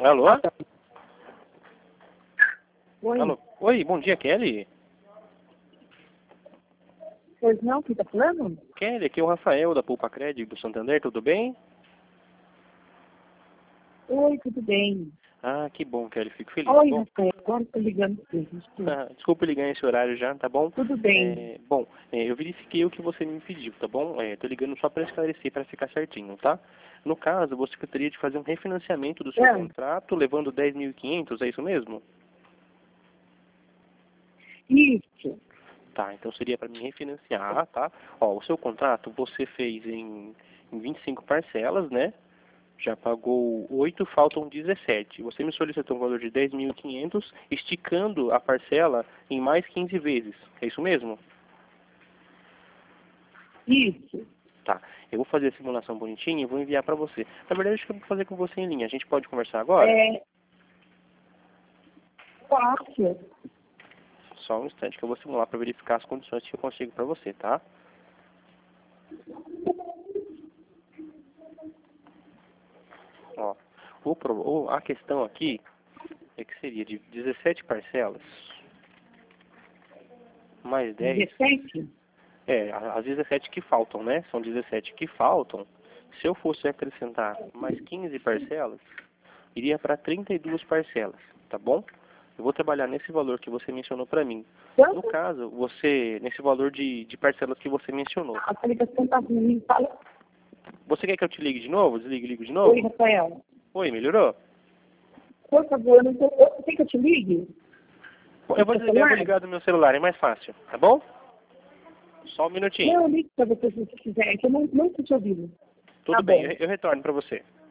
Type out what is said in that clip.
Alô? Oi. Alô? Oi, bom dia, Kelly. Pois não, quem tá falando? Kelly, aqui é o Rafael da Poupa Crédito do Santander, tudo bem? Oi, tudo bem? Ah, que bom, Kelly, fico feliz. Oi, Bom, Rafael, agora tô ligando pra você. desculpa ligar nesse horário já, tá bom? Tudo bem. Eu verifiquei o que você me pediu, tá bom? Tô ligando só para esclarecer, para ficar certinho, tá? No caso, você gostaria de fazer um refinanciamento do seu contrato, levando 10.500, é isso mesmo? Isso. Tá, então seria para me refinanciar, tá? Ó, o seu contrato você fez em 25 parcelas, né? Já pagou 8, faltam 17. Você me solicitou um valor de 10.500, esticando a parcela em mais 15 vezes. É isso mesmo? Isso. Tá. Eu vou fazer a simulação bonitinha e vou enviar para você. Na verdade, acho que eu vou fazer com você em linha. A gente pode conversar agora? Fácil. Só um instante que eu vou simular para verificar as condições que eu consigo para você, tá? Ó, a questão aqui é que seria de 17 parcelas mais 10. 17? As 17 que faltam, né? São 17 que faltam. Se eu fosse acrescentar mais 15 parcelas, iria para 32 parcelas, tá bom? Eu vou trabalhar nesse valor que você mencionou para mim. No caso, nesse valor de parcelas que você mencionou. A ligação tá ruim. Fala. Você quer que eu te ligue de novo? Desligue e ligo de novo? Oi, Rafael. Oi, melhorou? Por favor, não tô... Quer que eu te ligue? Eu vou desligar e vou ligar do meu celular, é mais fácil, tá bom? Só um minutinho. Não, eu ligo pra você se você quiser, que eu não tô te ouvindo. Tudo bem, eu retorno para você.